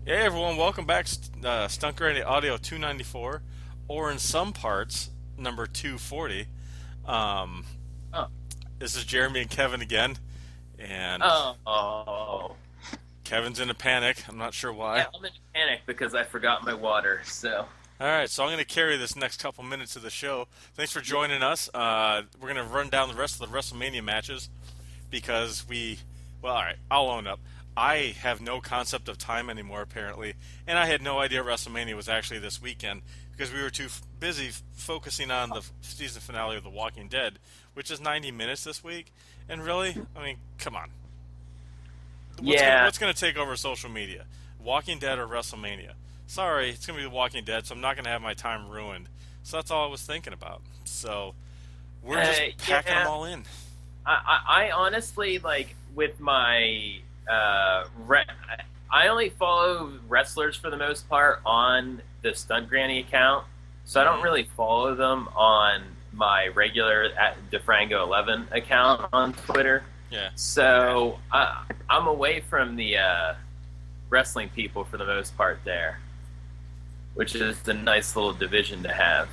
Hey everyone, welcome back. Stunt Granny Audio 294, or in some parts, number 240. Um, Oh, this is Jeremy and Kevin again, and oh, Kevin's in a panic. I'm not sure why. yeah, I'm in a panic because I forgot my water. So, All right, so I'm going to carry this next couple minutes of the show. Thanks for joining us. We're going to run down the rest of the WrestleMania matches because well, all right, I'll own up. I have no concept of time anymore, apparently, and I had no idea WrestleMania was actually this weekend because we were too busy focusing on the season finale of The Walking Dead, which is 90 minutes this week. And really, I mean, come on, yeah, what's gonna take over social media? Walking Dead or WrestleMania? Sorry, it's gonna be The Walking Dead, so I'm not gonna have my time ruined. So that's all I was thinking about. So we're just packing them yeah. all in. I honestly like with my I only follow wrestlers for the most part on the Stunt Granny account, so I don't Hmm. really follow them on my regular at DeFrango11 account on Twitter. Yeah. So I'm away from the wrestling people for the most part there, which is a nice little division to have.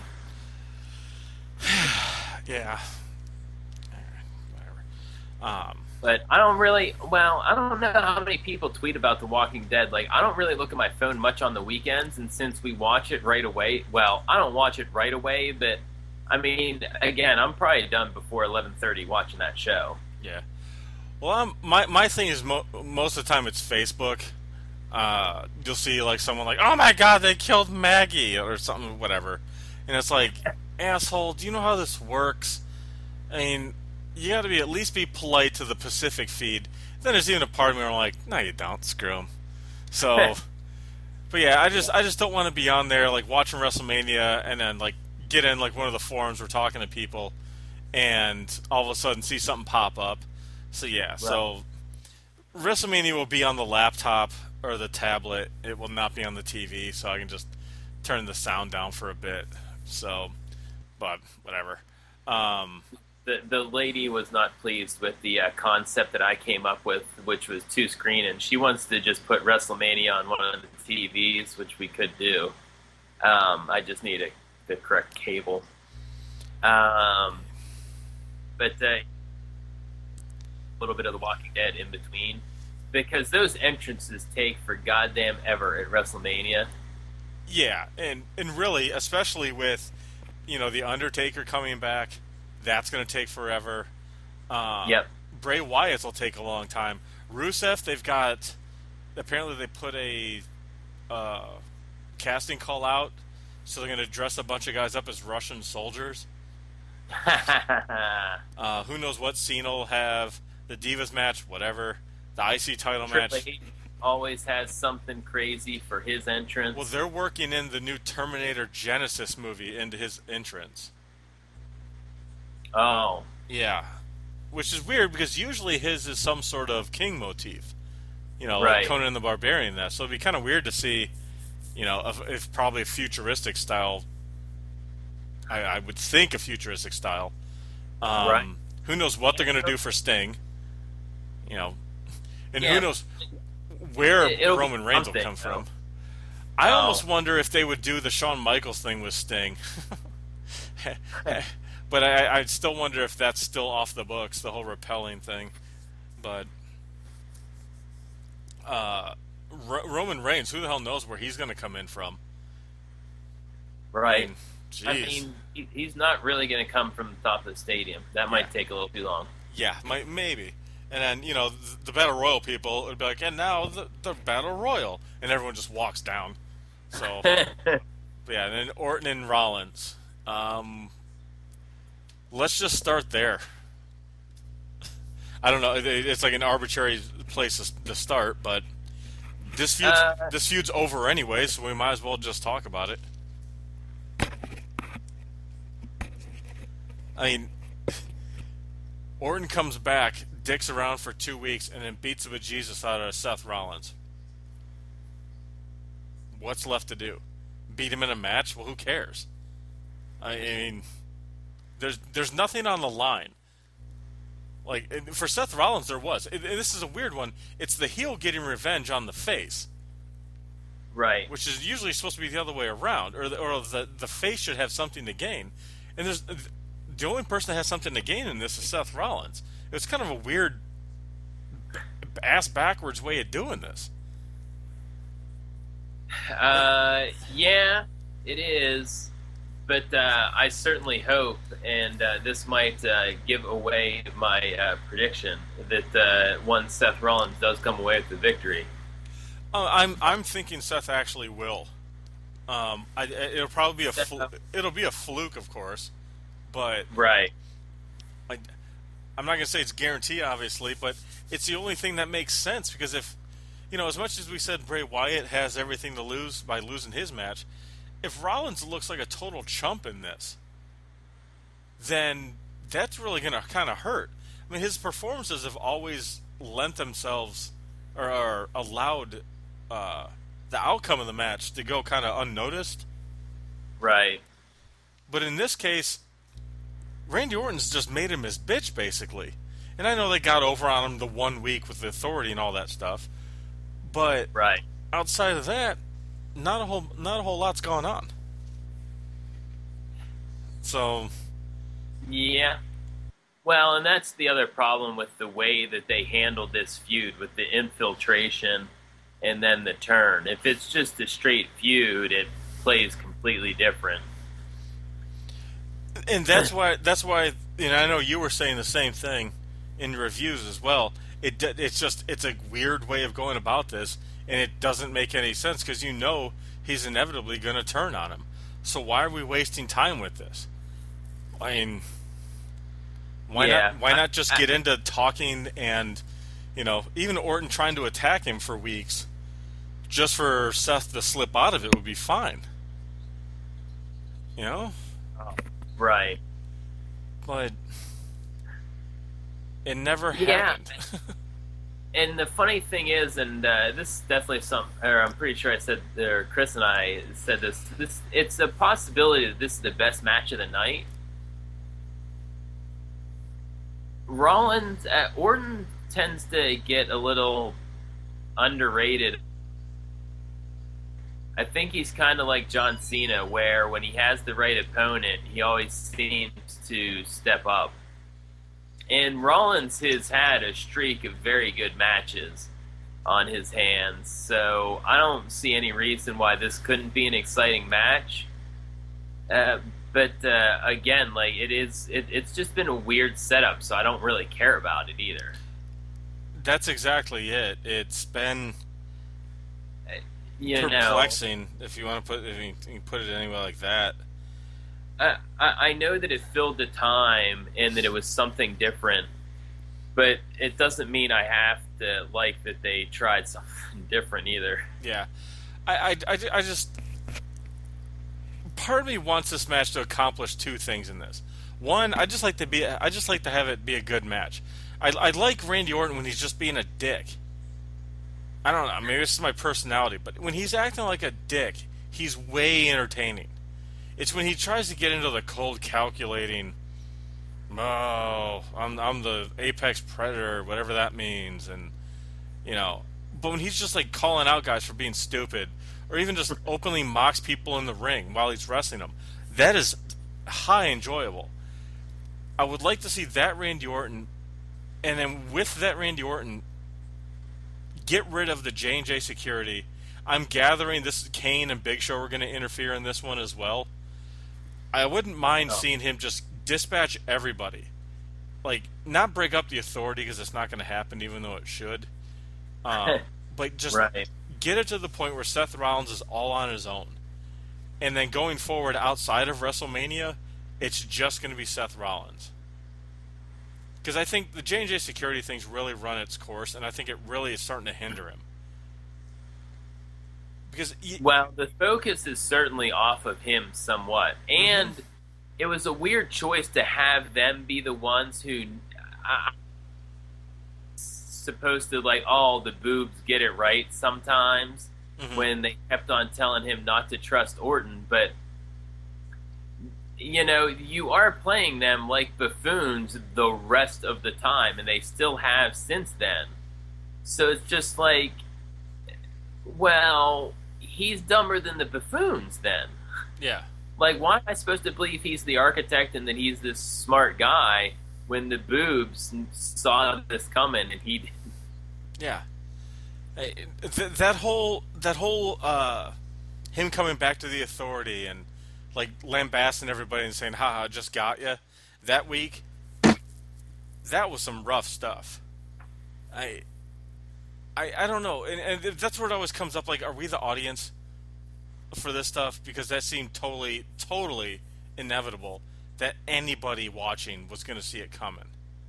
Yeah. Whatever. But I don't really, well, I don't know how many people tweet about The Walking Dead. Like, I don't really look at my phone much on the weekends, and since we watch it right away, well, I don't watch it right away, but I mean, again, I'm probably done before 11:30 watching that show. Yeah. Well, my thing is most of the time it's Facebook. You'll see like someone like, "Oh my God, they killed Maggie" or something, whatever, and it's like, asshole, do you know how this works? I mean, you got to be at least be polite to the Pacific feed. Then there's even a part of me where I'm like, no, you don't. Screw them. So, but yeah, I just don't want to be on there like watching WrestleMania and then like get in like one of the forums we're talking to people and all of a sudden see something pop up. So yeah, Right. so WrestleMania will be on the laptop or the tablet. It will not be on the TV, so I can just turn the sound down for a bit. So, but whatever. Um, The lady was not pleased with the concept that I came up with, which was two screen, and she wants to just put WrestleMania on one of the TVs, which we could do. I just need the correct cable. Um, but a little bit of The Walking Dead in between, because those entrances take for goddamn ever at WrestleMania. yeah, and really, especially with the Undertaker coming back, that's going to take forever. Yep. Bray Wyatt's will take a long time. Rusev, they've got apparently they put a uh, casting call out, so they're going to dress a bunch of guys up as Russian soldiers. Who knows what Cena will have? The Divas match, whatever. The IC title Triple match. H always has something crazy for his Well, entrance. they're working in the new Terminator Genesis movie into his entrance. Oh, Yeah, which is weird because usually his is some sort of king motif. Like right. Conan the Barbarian. That so it'd be kind of weird to see, if probably a futuristic style. I would think a futuristic style. Right. Who knows what they're going to do for Sting? You know, and who Yeah. knows where It'll be Roman Reigns will something, come though. from. I Oh, almost wonder if they would do the Shawn Michaels thing with Sting. But I still wonder if that's still off the books, the whole repelling thing. But uh, Roman Reigns, who the hell knows where he's going to come in from? I right. mean, I jeez. mean, he's not really going to come from the top of the stadium. That Yeah, might take a little too long. yeah, maybe. And then the Battle Royal people would be like, and now the Battle Royal, and everyone just walks down. So, but yeah, and then Orton and Rollins. Let's just start there. I don't know. It's like an arbitrary place to start, but this feud's uh, this feud's over anyway, so we might as well just talk about it. I mean, Orton comes back, dicks around for 2 weeks, and then beats the bejesus out of Seth Rollins. What's left to do? Beat him in a match? Well, who cares? I mean, there's nothing on the line. Like for Seth Rollins, there was. And this is a weird one. It's the heel getting revenge on the face. Right. which is usually supposed to be the other way around, or the face should have something to gain. And the only person that has something to gain in this is Seth Rollins. It's kind of a weird ass backwards way of doing this. Yeah, it is. But I certainly hope, and this might give away my prediction, that once Seth Rollins does come away with the victory. I'm thinking Seth actually will. It'll probably be it'll be a fluke, of course, but Right. I'm not gonna say it's guaranteed, obviously, but it's the only thing that makes sense because if as much as we said Bray Wyatt has everything to lose by losing his match, if Rollins looks like a total chump in this, then that's really gonna kind of hurt. I mean, his performances have always lent themselves or allowed the outcome of the match to go kind of unnoticed. Right. But in this case, Randy Orton's just made him his bitch, basically. And I know they got over on him the 1 week with the authority and all that stuff, but Right. outside of that, not a whole lot's going on. So, Yeah. Well, and that's the other problem with the way that they handled this feud with the infiltration and then the turn. If it's just a straight feud, it plays completely different. and that's why I know you were saying the same thing in reviews as well. It's a weird way of going about this, and it doesn't make any sense because he's inevitably going to turn on him. So why are we wasting time with this? I mean, why not just get into talking and even Orton trying to attack him for weeks, just for Seth to slip out of it would be fine. Right. But it never happened. And the funny thing is, and this is definitely I'm pretty sure I said, or Chris and I said this, it's a possibility that this is the best match of the night. Orton tends to get a little underrated. I think he's kind of like John Cena, where when he has the right opponent, he always seems to step up. And Rollins has had a streak of very good matches on his hands, so I don't see any reason why this couldn't be an exciting match. But again, like it's just been a weird setup, so I don't really care about it either. That's exactly it. It's been You perplexing, if you want to put it anywhere like that. I know that it filled the time and that it was something different, but it doesn't mean I have to like that they tried something different either. Yeah, I just part of me wants this match to accomplish two things in this. One, I just like to have it be a good match. I like Randy Orton when he's just being a dick. I don't know, maybe this is my personality, but when he's acting like a dick, he's way entertaining. It's when he tries to get into the cold calculating, I'm the apex predator, whatever that means, and but when he's just like calling out guys for being stupid, or even just openly mocks people in the ring while he's wrestling them, that is high enjoyable. I would like to see that Randy Orton, and then with that Randy Orton, get rid of the J&J security. I'm gathering this Kane and Big Show are going to interfere in this one as well. I wouldn't mind seeing him just dispatch everybody. Like, not break up the authority because it's not going to happen, even though it should. But just get it to the point where Seth Rollins is all on his own. And then going forward outside of WrestleMania, it's just going to be Seth Rollins. Because I think the J&J security thing's really run its course, and I think it really is starting to hinder him. Because the focus is certainly off of him somewhat, and it was a weird choice to have them be the ones who supposed to the boobs get it right sometimes when they kept on telling him not to trust Orton, but you are playing them like buffoons the rest of the time, and they still have since then. So it's just like, well, he's dumber than the buffoons then. Yeah. Like, why am I supposed to believe he's the architect and that he's this smart guy when the boobs saw this coming and he didn't? Yeah. That whole him coming back to the authority and like lambasting everybody and saying, "Haha, just got ya." That week, that was some rough stuff. I I don't know, and that's where it always comes up. Like, are we the audience for this stuff? Because that seemed totally inevitable that anybody watching was going to see it coming.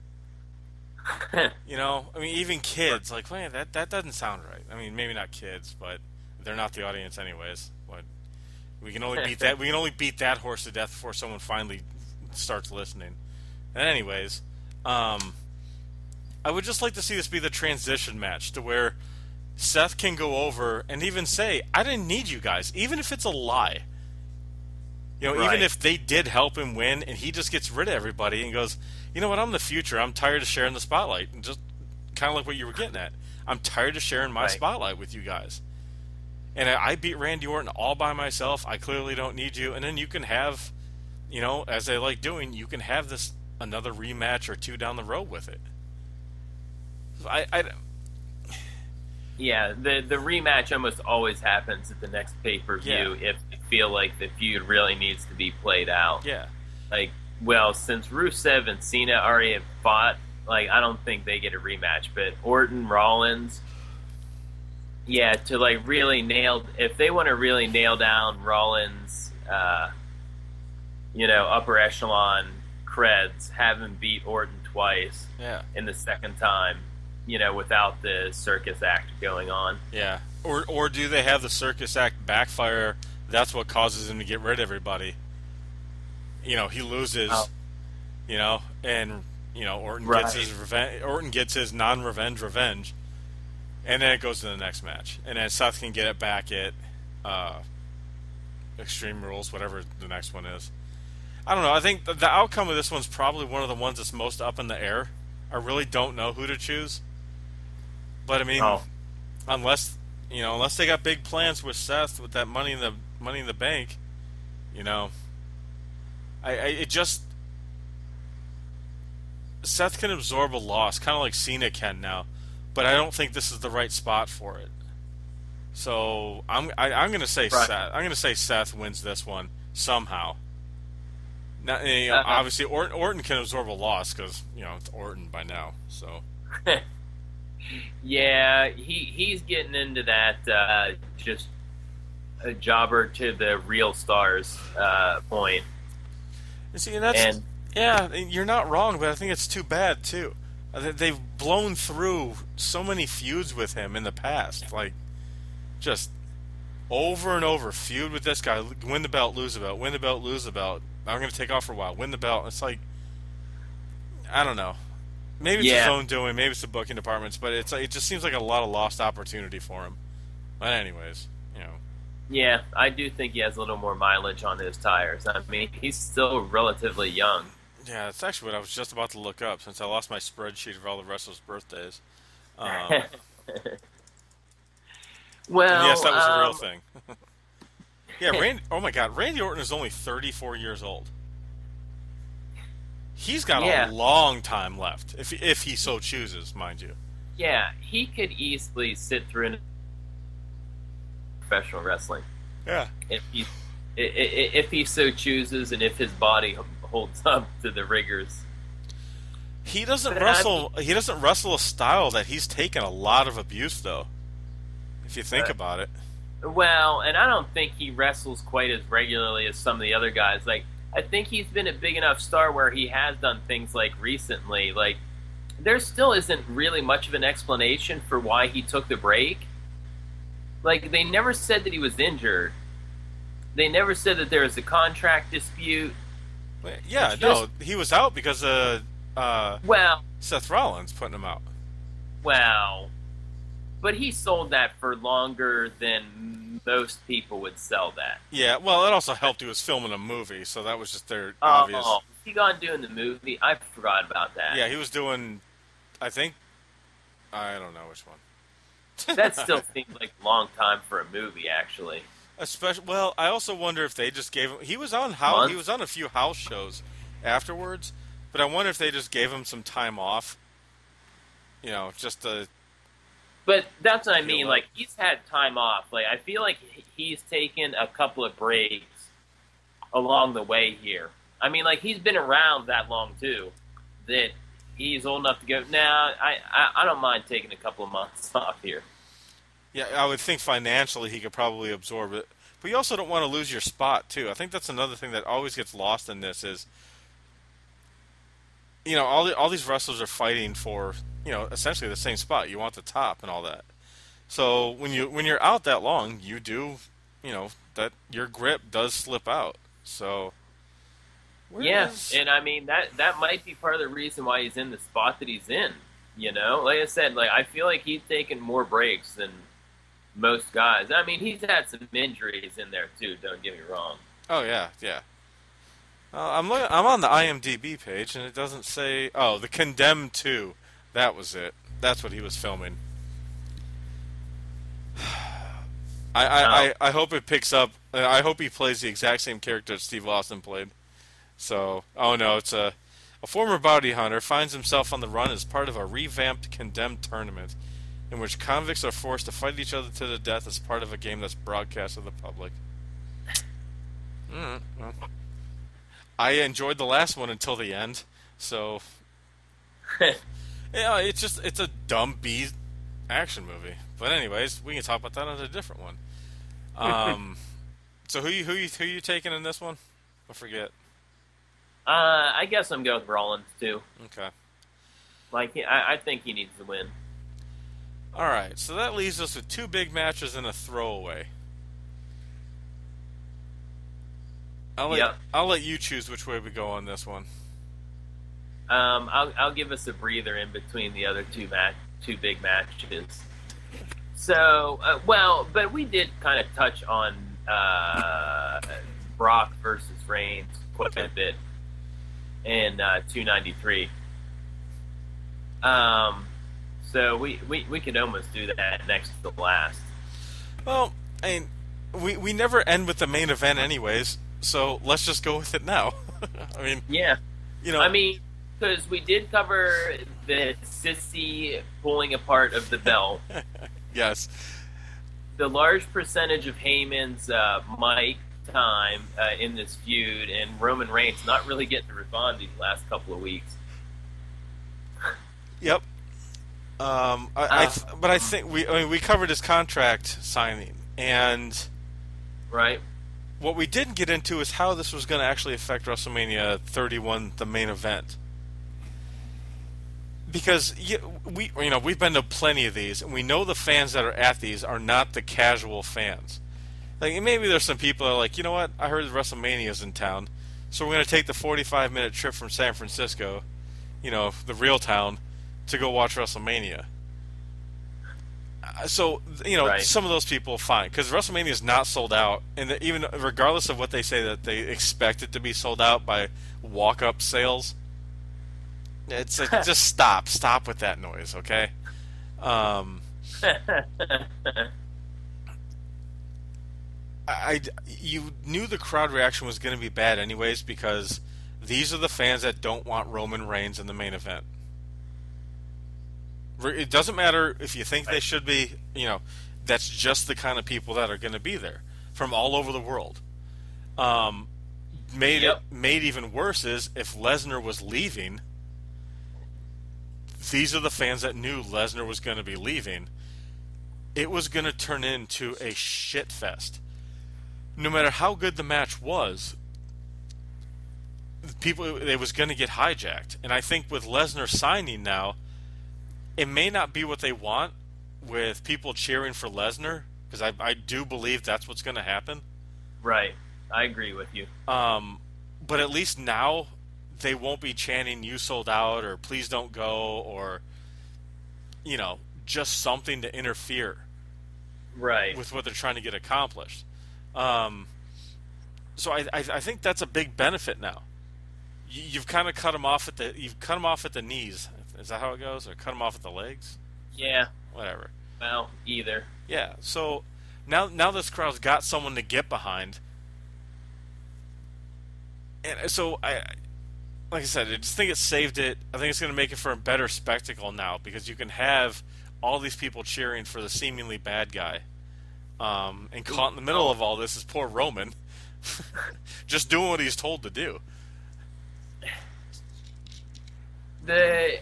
You know, I mean, even kids, like, man, that doesn't sound right. I mean, maybe not kids, but they're not the audience anyways. But we can only beat that. We can only beat that horse to death before someone finally starts listening. And anyways, I would just like to see this be the transition match to where Seth can go over and even say, "I didn't need you guys," even if it's a lie. You know, Right. even if they did help him win, and he just gets rid of everybody and goes, "You know what? I'm the future. I'm tired of sharing the spotlight." And just kind of like what you were getting at. I'm tired of sharing my Right. spotlight with you guys. And I beat Randy Orton all by myself. I clearly don't need you. And then you can have, you know, as they like doing, you can have this another rematch or two down the road with it. I Yeah, the rematch almost always happens at the next pay per view if you feel like the feud really needs to be played out. yeah. Like, well, since Rusev and Cena already have fought, like, I don't think they get a rematch. But Orton, Rollins, yeah, to like really nail, if they want to really nail down Rollins, upper echelon creds, have him beat Orton twice Yeah. in the second time, without the circus act going on. Yeah. Or do they have the circus act backfire? That's what causes him to get rid of everybody. You know, he loses. Oh. You know, and Orton Right. gets his revenge. Orton gets his non-revenge revenge, and then it goes to the next match, and then Seth can get it back at Extreme Rules, whatever the next one is. I don't know. I think the outcome of this one's probably one of the ones that's most up in the air. I really don't know who to choose. But I mean, Oh. unless they got big plans with Seth with that money in the bank, it just Seth can absorb a loss, kind of like Cena can now, but I don't think this is the right spot for it. So I'm going to say Right. Seth. I'm going to say Seth wins this one somehow. Now, Uh-huh. obviously, Orton can absorb a loss because it's Orton by now. So Yeah, he's getting into that just a jobber to the real stars point. and see, and that's yeah, you're not wrong, but I think it's too bad too. They've blown through so many feuds with him in the past, like just over and over. Feud with this guy, win the belt, lose the belt, win the belt, lose the belt. I'm going to take off for a while, win the belt. It's like, I don't know. Maybe it's his own doing, maybe it's the booking departments, but it just seems like a lot of lost opportunity for him. But anyways, Yeah, I do think he has a little more mileage on his tires. I mean, he's still relatively young. yeah, that's actually what I was just about to look up since I lost my spreadsheet of all the wrestlers' birthdays. Well, Yes, that was a real thing. Yeah, oh my God, Randy Orton is only 34 years old. He's got Yeah. a long time left, if he so chooses, mind you. Yeah, he could easily sit through an professional wrestling Yeah. if he so chooses, and if his body holds up to the rigors. He doesn't But wrestle. He doesn't wrestle a style that he's taken a lot of abuse, though. If you think about it. Well, and I don't think he wrestles quite as regularly as some of the other guys. Like, I think he's been a big enough star where he has done things like recently. Like, there still isn't really much of an explanation for why he took the break. Like, they never said that he was injured. They never said that there was a contract dispute. Yeah, It's no, he was out because of Well, Seth Rollins putting him out. but he sold that for longer than most people would sell that. Yeah, well, it also helped he was filming a movie, so that was just their obvious. Oh, he gone doing the movie? I forgot about that. Yeah, he was doing. I don't know which one. That still seems like a long time for a movie, actually. Especially, well, I also wonder if they just gave him. He was Months. on a few house shows afterwards, but I wonder if they just gave him some time off. Just to But that's what I mean. heal up. Like, he's had time off. Like, I feel like he's taken a couple of breaks along the way here. I mean, like, he's been around that long too. That he's old enough to go. Nah, I don't mind taking a couple of months off here. Yeah, I would think financially he could probably absorb it, but you also don't want to lose your spot too. I think that's another thing that always gets lost in this is, all these wrestlers are fighting for, essentially the same spot. You want the top and all that. So when you're out that long, you do, that your grip does slip out. So where Yeah, is and I mean that might be part of the reason why he's in the spot that he's in. Like I said, like I feel like he's taken more breaks than most guys. I mean, he's had some injuries in there too. Don't get me wrong. Oh yeah, yeah. I'm on the IMDb page and it doesn't say. Oh, the Condemned 2. That was it. That's what he was filming. I I, Oh, I, I hope it picks up. I hope he plays the exact same character that Steve Austin played. So, oh no, it's a former bounty hunter finds himself on the run as part of a revamped Condemned tournament, in which convicts are forced to fight each other to the death as part of a game that's broadcast to the public. Well, I enjoyed the last one until the end, so yeah, it's a dumb B action movie. But anyways, we can talk about that on a different one. Um, so who you taking in this one? I forget. I guess I'm going with Rollins too. Okay. Like I think he needs to win. All right. So that leaves us with two big matches and a throwaway. Yep. I'll let you choose which way we go on this one. I'll give us a breather in between the other two big matches. So, but we did kind of touch on Brock versus Reigns quite a bit in 293. So we could almost do that next to the last. Well, I mean, we never end with the main event anyways, so let's just go with it now. I mean, Yeah, you know, I mean, because we did cover the Sissy pulling apart of the belt, yes, the large percentage of Heyman's mic time in this feud, and Roman Reigns not really getting to respond these last couple of weeks. yep. But I think we covered his contract signing, and Right? what we didn't get into is how this was going to actually affect WrestleMania 31, the main event. Because we've been to plenty of these, and we know the fans that are at these are not the casual fans. Like maybe there's some people that are like, you know what? I heard WrestleMania's in town, so we're going to take the 45-minute trip from San Francisco, the real town, to go watch WrestleMania. So Right. some of those people, fine, because WrestleMania is not sold out, and even regardless of what they say that they expect it to be sold out by walk-up sales. It's like, just stop with that noise, okay? You knew the crowd reaction was going to be bad anyways because these are the fans that don't want Roman Reigns in the main event. It doesn't matter if you think they should be, that's just the kind of people that are going to be there from all over the world. Yep. Made even worse is if Lesnar was leaving. These are the fans that knew Lesnar was going to be leaving. It was going to turn into a shit fest. No matter how good the match was, it was going to get hijacked. And I think with Lesnar signing now, it may not be what they want with people cheering for Lesnar, because I do believe that's what's going to happen. Right. I agree with you. But at least now they won't be chanting "You sold out" or "Please don't go" or just something to interfere Right. with what they're trying to get accomplished. So I think that's a big benefit now. You've kind of cut them off at the knees. Is that how it goes? Or cut them off at the legs? Yeah. Whatever. Well, either. Yeah. So now this crowd's got someone to get behind, and so like I said, I just think it saved it. I think it's going to make it for a better spectacle now because you can have all these people cheering for the seemingly bad guy. And caught in the middle of all this is poor Roman, just doing what he's told to do. The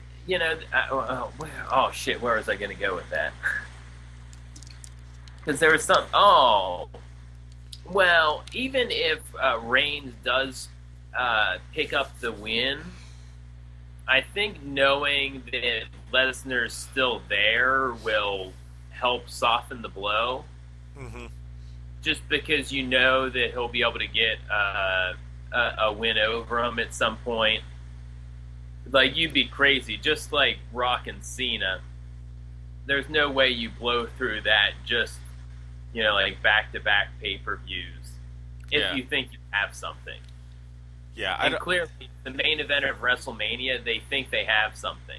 oh shit, where was I going to go with that? Because there was some. Oh, well, even if Reigns does pick up the win, I think knowing that Lesnar's still there will help soften the blow. Mm-hmm. Just because you know that he'll be able to get a win over him at some point. Like, you'd be crazy. Just like Rock and Cena, there's no way you blow through that just, like back-to-back pay-per-views if you think you have something. Yeah, and clearly, the main event of WrestleMania, they think they have something.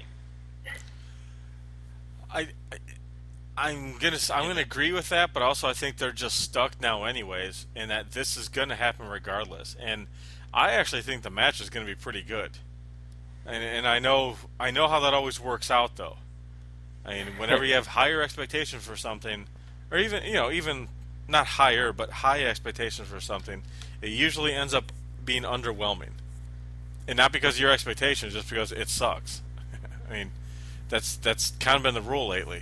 I'm gonna agree with that, but also I think they're just stuck now, anyways, and that this is gonna happen regardless. And I actually think the match is gonna be pretty good. And I know how that always works out, though. I mean, whenever you have higher expectations for something, or even not higher, but high expectations for something, it usually ends up being underwhelming, and not because of your expectations, just because it sucks. I mean, that's kind of been the rule lately.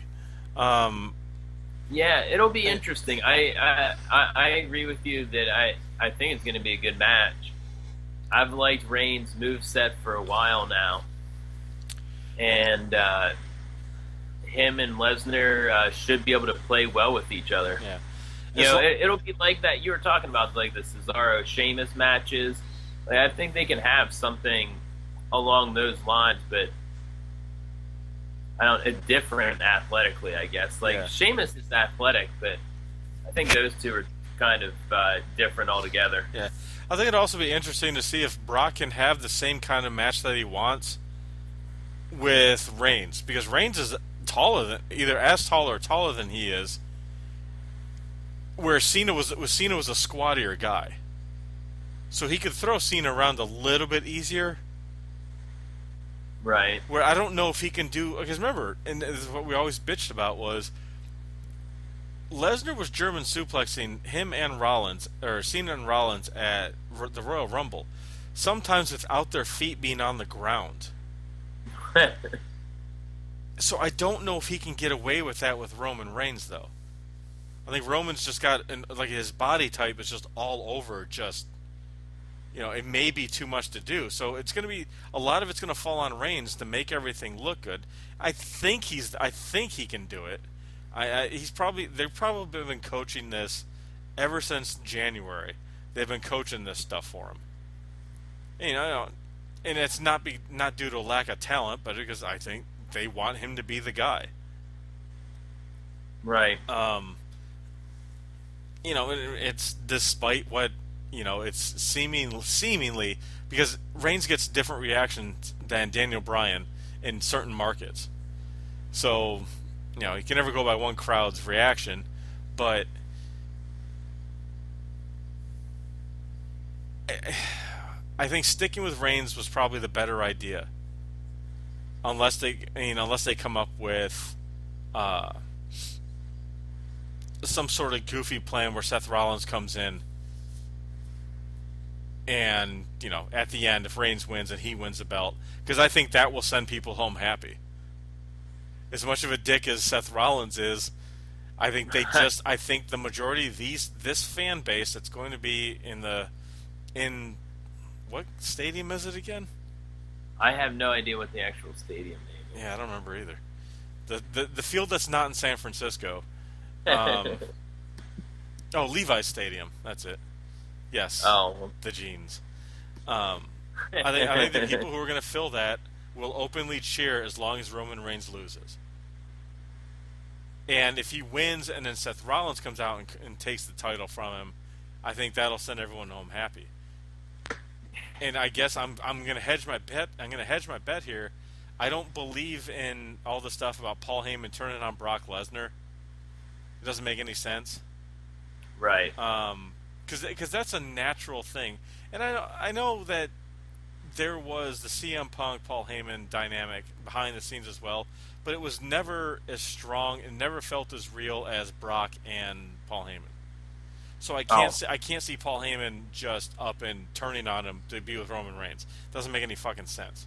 Yeah, it'll be interesting. I agree with you that I think it's going to be a good match. I've liked Reigns' moveset for a while now, and him and Lesnar should be able to play well with each other. Yeah, it'll be like that you were talking about, like the Cesaro Sheamus matches. Like, I think they can have something along those lines, but different athletically, I guess. Like, Sheamus is athletic, but I think those two are kind of different altogether. Yeah. I think it'd also be interesting to see if Brock can have the same kind of match that he wants with Reigns, because Reigns is either as tall or taller than he is. Where Cena was a squattier guy, so he could throw Cena around a little bit easier. Right. Where I don't know if he can do, because remember, and this is what we always bitched about, was Lesnar was German suplexing him and Rollins, or Cena and Rollins, at the Royal Rumble, sometimes without their feet being on the ground. So I don't know if he can get away with that with Roman Reigns, though. I think Roman's just got, like, his body type is just all over, just, it may be too much to do. So it's going to be, a lot of it's going to fall on Reigns to make everything look good. I think he can do it. They've probably been coaching this ever since January. They've been coaching this stuff for him. And it's not due to a lack of talent, but because I think they want him to be the guy. Right. It's despite what, it's seemingly, because Reigns gets different reactions than Daniel Bryan in certain markets. So, you can never go by one crowd's reaction, but I think sticking with Reigns was probably the better idea. Unless they come up with some sort of goofy plan where Seth Rollins comes in and, at the end, if Reigns wins and he wins the belt, because I think that will send people home happy. As much of a dick as Seth Rollins is, I think I think the majority of this fan base that's going to be in what stadium is it again? I have no idea what the actual stadium name is. Yeah, I don't remember either. The field that's not in San Francisco. Levi's Stadium. That's it. Yes. Oh. The jeans. I think the people who are going to fill that will openly cheer as long as Roman Reigns loses. And if he wins and then Seth Rollins comes out and takes the title from him, I think that'll send everyone home happy. And I guess I'm going to hedge my bet. I'm going to hedge my bet here. I don't believe in all the stuff about Paul Heyman turning on Brock Lesnar. It doesn't make any sense. Right. Because that's a natural thing, and I know that there was the CM Punk Paul Heyman dynamic behind the scenes as well, but it was never as strong and never felt as real as Brock and Paul Heyman. So I can't see Paul Heyman just up and turning on him to be with Roman Reigns. Doesn't make any fucking sense.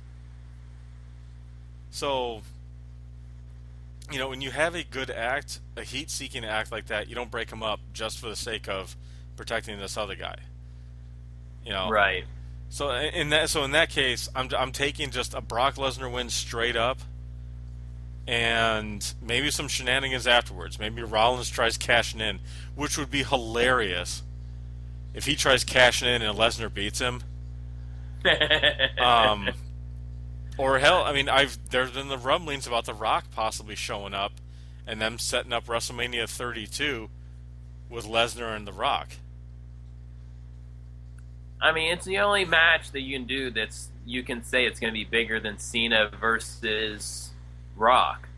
So, when you have a good act, a heat-seeking act like that, you don't break him up just for the sake of protecting this other guy. Right. So in that case, I'm taking just a Brock Lesnar win straight up, and maybe some shenanigans afterwards. Maybe Rollins tries cashing in, which would be hilarious if he tries cashing in and Lesnar beats him. Or hell, there's been the rumblings about The Rock possibly showing up, and them setting up WrestleMania 32 with Lesnar and The Rock. It's the only match that you can do you can say it's going to be bigger than Cena versus Rock.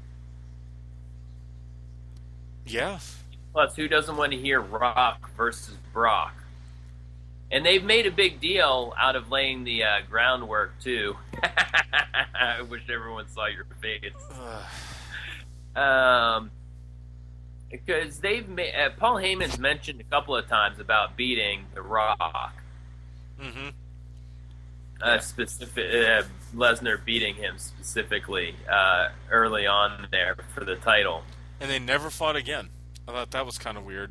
Yeah. Plus, who doesn't want to hear Rock versus Brock? And they've made a big deal out of laying the groundwork, too. I wish everyone saw your face. Because Paul Heyman's mentioned a couple of times about beating The Rock. Mm-hmm. Lesnar beating him specifically early on there for the title. And they never fought again. I thought that was kind of weird.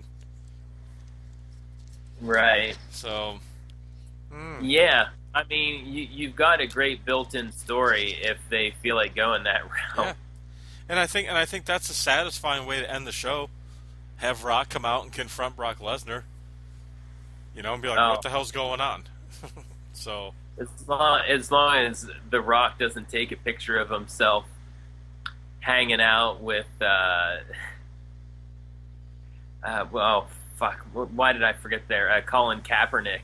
Right. So, yeah. You've got a great built-in story if they feel like going that route. Yeah. And I think that's a satisfying way to end the show. Have Rock come out and confront Brock Lesnar. And be like, what the hell's going on? So as long as The Rock doesn't take a picture of himself hanging out with fuck, why did I forget there? Colin Kaepernick.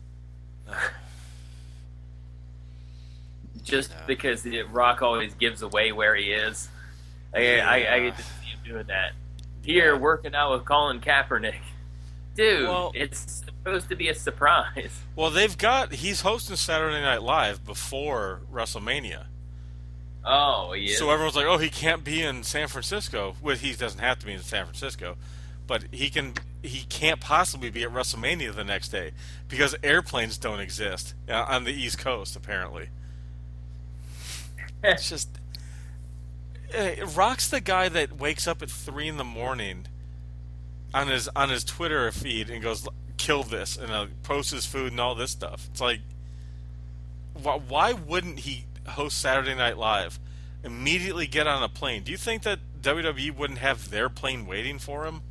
Because the Rock always gives away where he is. I get to see him doing that. Here, working out with Colin Kaepernick. Dude, it's supposed to be a surprise. Well, he's hosting Saturday Night Live before WrestleMania. Oh, yeah. So everyone's like, he can't be in San Francisco. Well, he doesn't have to be in San Francisco. But he can't possibly be at WrestleMania the next day because airplanes don't exist on the East Coast, apparently. It's just... Rock's the guy that wakes up at 3 in the morning on his Twitter feed and goes, kill this, and posts his food and all this stuff. It's like, why wouldn't he host Saturday Night Live, immediately get on a plane? Do you think that WWE wouldn't have their plane waiting for him?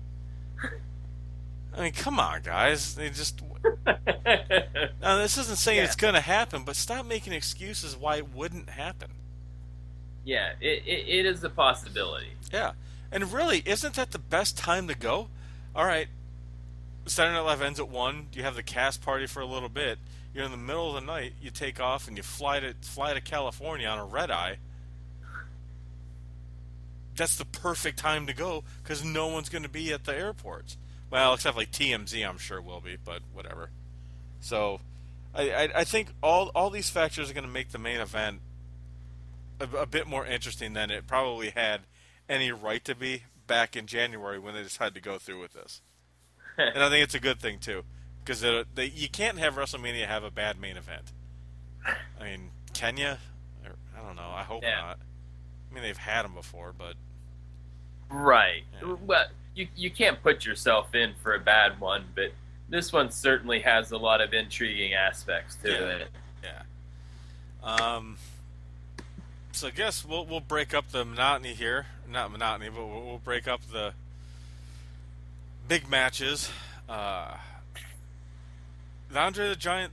Come on, guys. They just... Now, this isn't saying it's going to happen, but stop making excuses why it wouldn't happen. Yeah, it is a possibility. Yeah. And really, isn't that the best time to go? All right, Saturday Night Live ends at 1. You have the cast party for a little bit. You're in the middle of the night. You take off and you fly to California on a red eye. That's the perfect time to go because no one's going to be at the airports. Well, except like TMZ, I'm sure will be, but whatever. So, I think all these factors are going to make the main event a bit more interesting than it probably had any right to be back in January when they decided to go through with this. And I think it's a good thing, too, because you can't have WrestleMania have a bad main event. Can you? I don't know. I hope not. They've had them before, but... Right. Yeah. Well, you can't put yourself in for a bad one, but this one certainly has a lot of intriguing aspects to it. Yeah. So I guess we'll break up the monotony here. Not monotony, but we'll break up the big matches. The Andre the Giant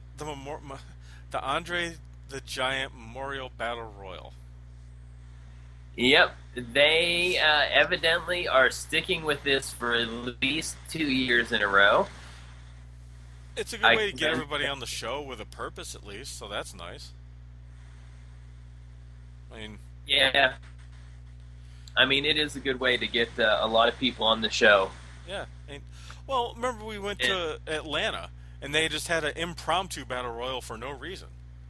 Memorial Battle Royal. Yep, they evidently are sticking with this for at least 2 years in a row. It's a good way to get everybody on the show with a purpose, at least. So that's nice. I mean, Yeah, I mean it is a good way to get a lot of people on the show. yeah. And, well, remember we went And to Atlanta and they just had an impromptu battle royal for no reason.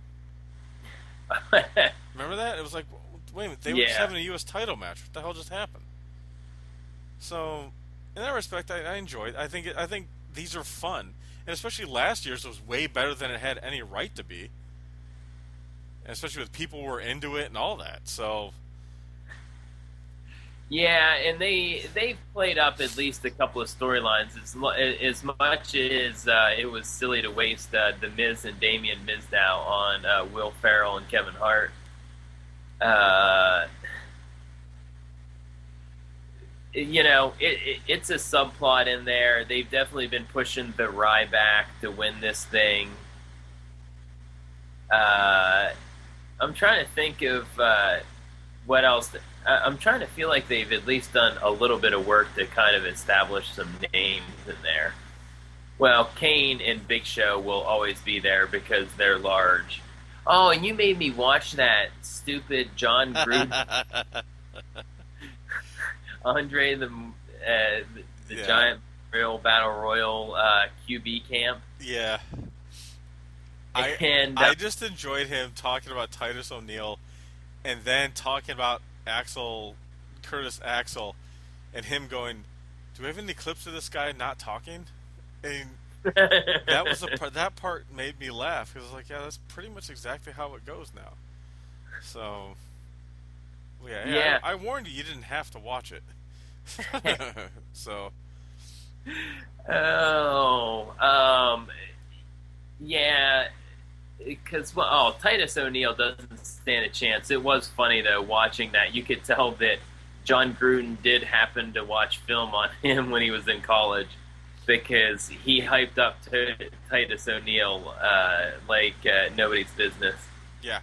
Remember that? It was like, wait a minute, they were just yeah, having a U.S. title match. What the hell just happened? So, in that respect, I enjoyed. I think these are fun, and especially last year's was way better than it had any right to be. And especially with people who were into it and all that. So, yeah, and they've played up at least a couple of storylines. As much as it was silly to waste the Miz and Damian Mizdow on Will Ferrell and Kevin Hart. Uh, it's a subplot in there. They've definitely been pushing the Ryback to win this thing. Uh, I'm trying to think of what else. I'm trying to feel like they've at least done a little bit of work to kind of establish some names in there. Well, Kane and Big Show will always be there because they're large. Oh, and you made me watch that stupid John Gruden, Andre the yeah, Giant Real Battle Royal QB camp, yeah. and I just enjoyed him talking about Titus O'Neil, and then talking about Curtis Axel, and him going, "Do we have any clips of this guy not talking?" And that part made me laugh because I was like, "Yeah, that's pretty much exactly how it goes now." So, yeah. I warned you; you didn't have to watch it. So, Oh, yeah, because Titus O'Neil doesn't stand a chance. It was funny though watching that. You could tell that John Gruden did happen to watch film on him when he was in college because he hyped up Titus O'Neil like nobody's business. yeah.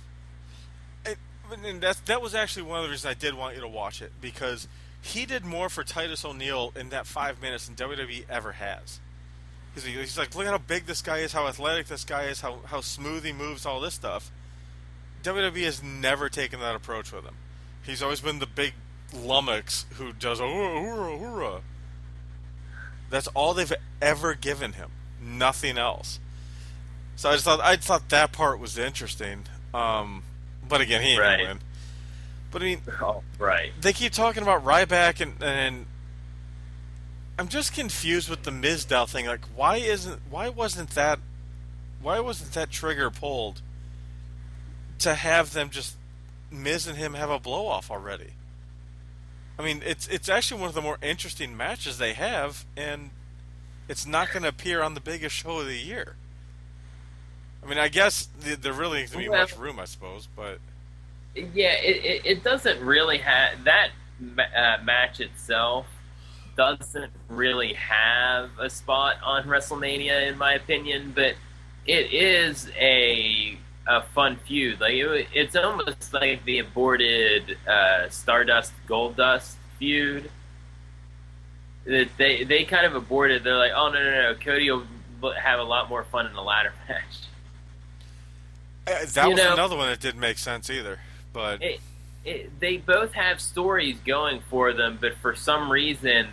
And that was actually one of the reasons I did want you to watch it because he did more for Titus O'Neil in that 5 minutes than WWE ever has. He's like, look at how big this guy is, how athletic this guy is, how smooth he moves, all this stuff. WWE has never taken that approach with him. He's always been the big lummox who does hoorah, hoorah, hoorah. That's all they've ever given him. Nothing else. So I thought that part was interesting. But again, he ain't Right. gonna win. But I mean, Oh, right. they keep talking about Ryback, and I'm just confused with the Mizdow thing. Like, why wasn't that trigger pulled to have them just Miz and him have a blow off already? I mean, it's actually one of the more interesting matches they have, and it's not going to appear on the biggest show of the year. I mean, I guess there really needs to be much room, I suppose, but Yeah, it doesn't really have that match itself doesn't really have a spot on WrestleMania in my opinion, but it is a fun feud. Like it's almost like the aborted Stardust Goldust feud. That they kind of aborted. They're like, oh no, Cody will have a lot more fun in the ladder match. that was another one that didn't make sense either. But they both have stories going for them, but for some reason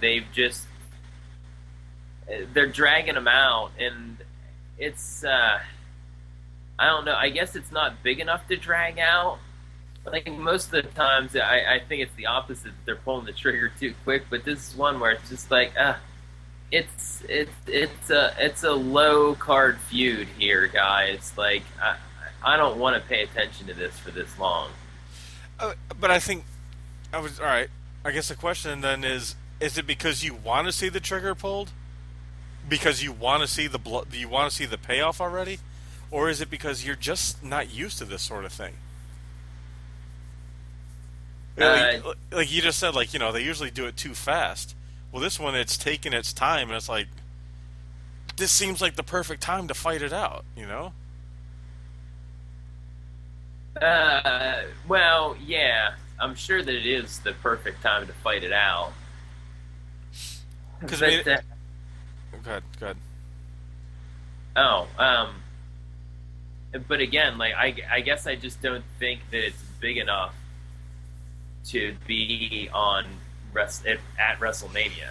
they're dragging them out, and it's I don't know. I guess it's not big enough to drag out. Like most of the times, I think it's the opposite. They're pulling the trigger too quick, but this is one where it's just like it's a low card feud here, guys. Like I don't want to pay attention to this for this long. but I think all right. I guess the question then is it because you want to see the trigger pulled? Because you want to see the you want to see the payoff already? Or is it because you're just not used to this sort of thing? Like you just said, like, they usually do it too fast. Well, this one, it's taking its time, and it's like, this seems like the perfect time to fight it out, Well, yeah, I'm sure that it is the perfect time to fight it out. Because But, go ahead. but again, like I guess I just don't think that it's big enough to be on at WrestleMania.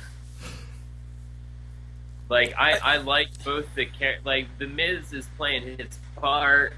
Like I like both like the Miz is playing his part,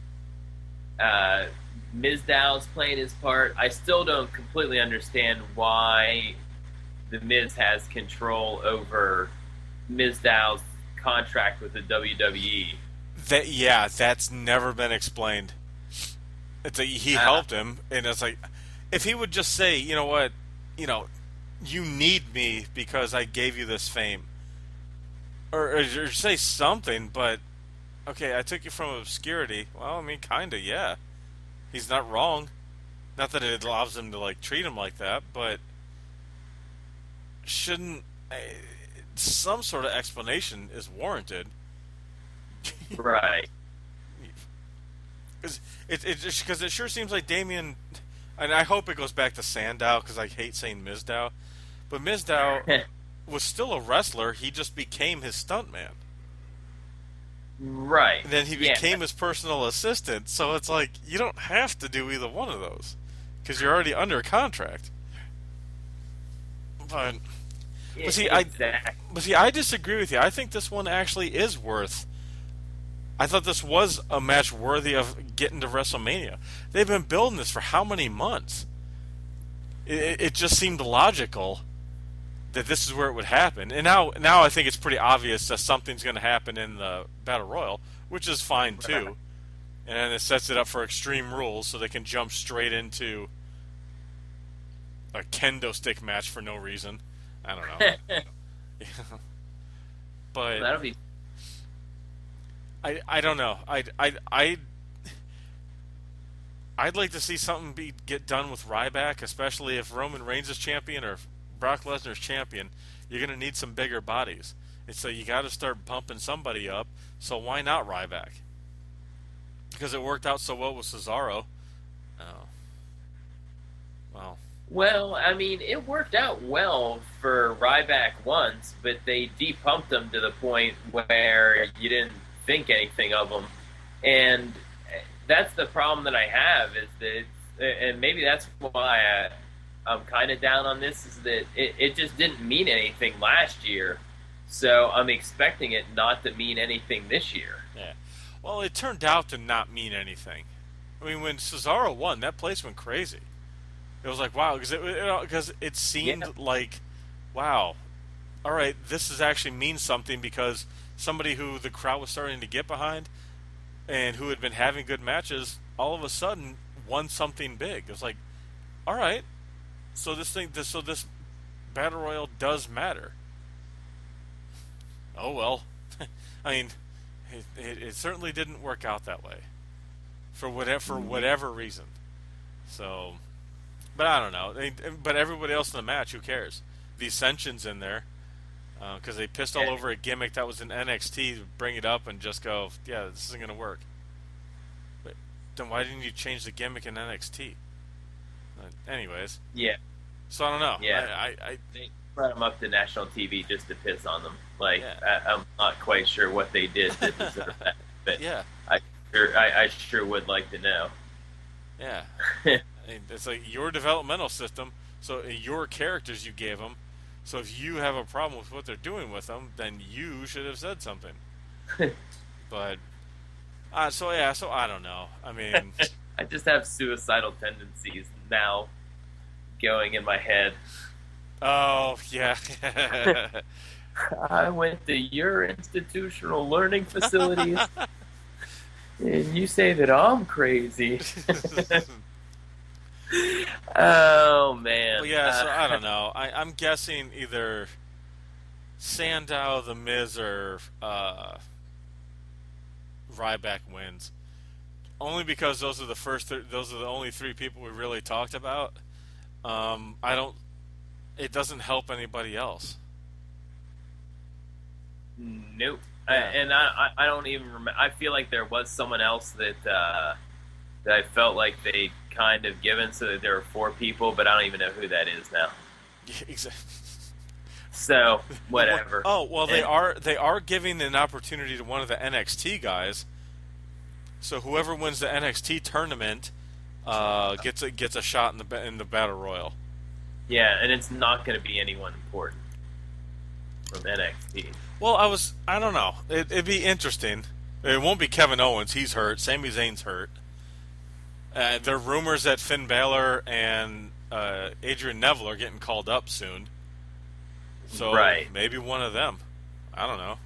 Mizdow's playing his part. I still don't completely understand why the Miz has control over Mizdow's contract with the WWE. That's never been explained. It's like he helped him, and it's like if he would just say, you know what, you need me because I gave you this fame, or say something. But okay, I took you from obscurity. Well, I mean, kinda, yeah. He's not wrong. Not that it allows him to like treat him like that, but shouldn't some sort of explanation is warranted. Right. Because it sure seems like Damien, and I hope it goes back to Sandow because I hate saying Mizdow, but Mizdow was still a wrestler. He just became his stuntman. Right. And then he became his personal assistant. So it's like you don't have to do either one of those because you're already under contract. But see, I disagree with you. I think this one actually is worth. I thought this was a match worthy of getting to WrestleMania. They've been building this for how many months? It just seemed logical that this is where it would happen. And now I think it's pretty obvious that something's going to happen in the Battle Royal, which is fine too. And then it sets it up for Extreme Rules so they can jump straight into a kendo stick match for no reason. I don't know. But that'll be. I don't know. I'd like to see something get done with Ryback, especially if Roman Reigns is champion or Brock Lesnar's champion. You're going to need some bigger bodies. And so you got to start pumping somebody up. So why not Ryback? Because it worked out so well with Cesaro. Oh. Well, I mean, it worked out well for Ryback once, but they depumped him to the point where you didn't think anything of him. And that's the problem that I have is that, and maybe that's why I'm kind of down on this, is that it just didn't mean anything last year. So I'm expecting it not to mean anything this year. Yeah. Well, it turned out to not mean anything. I mean, when Cesaro won, that place went crazy. It was like, wow, because it seemed like, wow, all right, this is actually means something because somebody who the crowd was starting to get behind and who had been having good matches all of a sudden won something big. It was like, all right, so this Battle Royal does matter. Oh, well. I mean, it certainly didn't work out that way for whatever reason. So, but I don't know. But everybody else in the match, who cares? The Ascension's in there because they pissed all over a gimmick that was in NXT to bring it up and just go, yeah, this isn't going to work. But then why didn't you change the gimmick in NXT? Anyways. Yeah. So I don't know. Yeah. They brought them up to national TV just to piss on them. Like, I'm not quite sure what they did to deserve that. But yeah. I sure would like to know. Yeah. It's like your developmental system, so your characters you gave them. So if you have a problem with what they're doing with them, then you should have said something. But so I don't know. I mean, I just have suicidal tendencies now going in my head. Oh yeah. I went to your institutional learning facilities, and you say that I'm crazy. Oh man! Well, yeah, so I don't know. I'm guessing either Sandow, The Miz, or Ryback wins. Only because those are those are the only three people we really talked about. It doesn't help anybody else. Nope. Yeah. And I don't even remember. I feel like there was someone else that I felt like they kind of given, so that there were four people, but I don't even know who that is now. Yeah, exactly. So whatever. Oh well, they are giving an opportunity to one of the NXT guys. So whoever wins the NXT tournament gets a shot in the battle royal. Yeah, and it's not going to be anyone important from NXT. Well, I don't know. It'd be interesting. It won't be Kevin Owens. He's hurt. Sami Zayn's hurt. There are rumors that Finn Balor and Adrian Neville are getting called up soon. So Right. maybe one of them. I don't know.